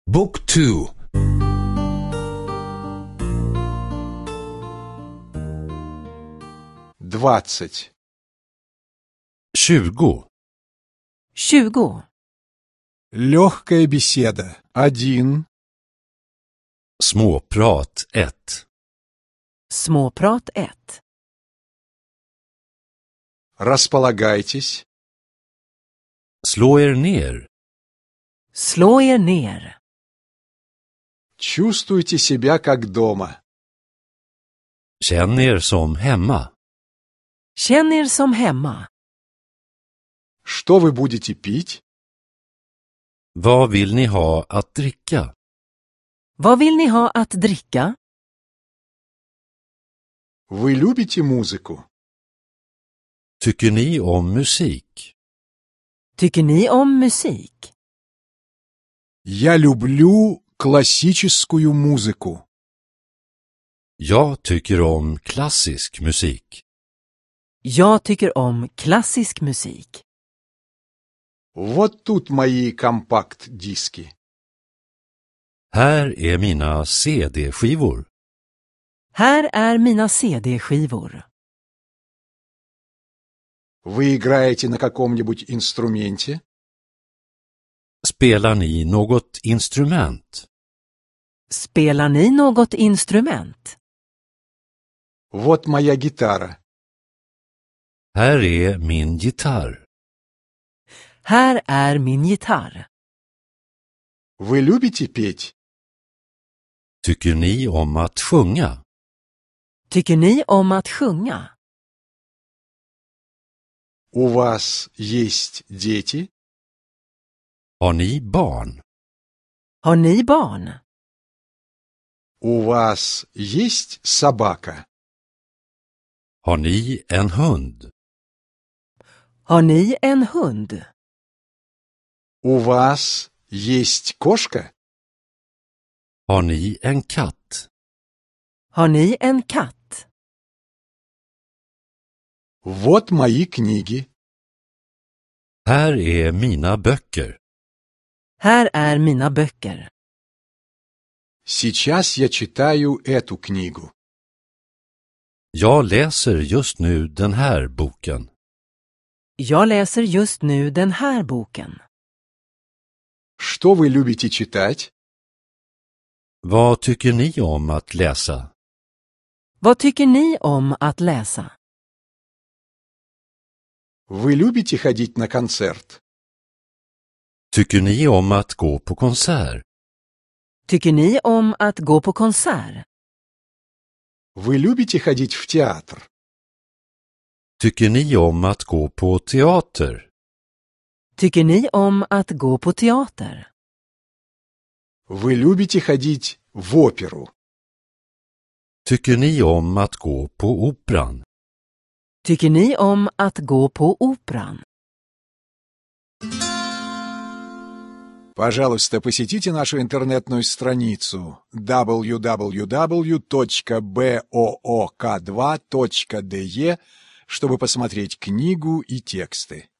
Book 2. 20. 20. 20. Легкая беседа. 1. Småprat 1. Småprat 1. Располагайтесь. Slå er ner. Slå er ner. Чувствуйте себя как дома. Känn er som hemma. Känn er som hemma. Что вы будете пить? Vad vill ni ha att dricka? Vad vill ni ha att dricka? Вы любите музыку? Tycker ni om musik? Tycker ni om musik? Я люблю классическую музыку. Jag tycker om klassisk musik. Jag tycker om klassisk musik. Вот тут мои компакт-диски. Här är mina CD-skivor. Här är mina CD-skivor. Вы играете на каком-нибудь инструменте? Spelar ni något instrument? Spelar ni något instrument? Вот моя гитара. Här är min gitarr. Här är min gitarr. Вы любите петь? Tycker ni om att sjunga? Tycker ni om att sjunga? У вас есть дети? Har ni barn? Har ni barn? У вас есть собака? Har ni en hund? Har ni en hund? У вас есть кошка? Har ni en katt? Har ni en katt? Вот мои книги. Här är mina böcker. Här är mina böcker. Сейчас я читаю эту книгу. Jag läser just nu den här boken. Jag läser just nu den här boken. Что вы любите читать? Vad tycker ni om att läsa? Vad tycker ni om att läsa? Вы любите ходить на концерт? Tycker ni om att gå på konsert? Tycker ni om att gå på konsert? Вы любите ходить в театр? Tycker ni om att gå på teater? Tycker ni om att gå på teater? Вы любите ходить в оперу? Tycker ni om att gå på operan? Tycker ni om att gå på operan? Пожалуйста, посетите нашу интернетную страницу www.book2.de, чтобы посмотреть книгу и тексты.